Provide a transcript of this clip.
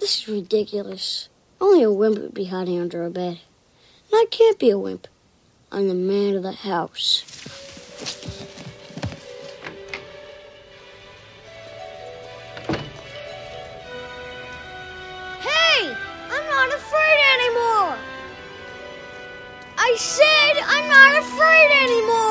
This is ridiculous. Only a wimp would be hiding under a bed. And I can't be a wimp. I'm the man of the house. Hey! I'm not afraid anymore! I said I'm not afraid anymore!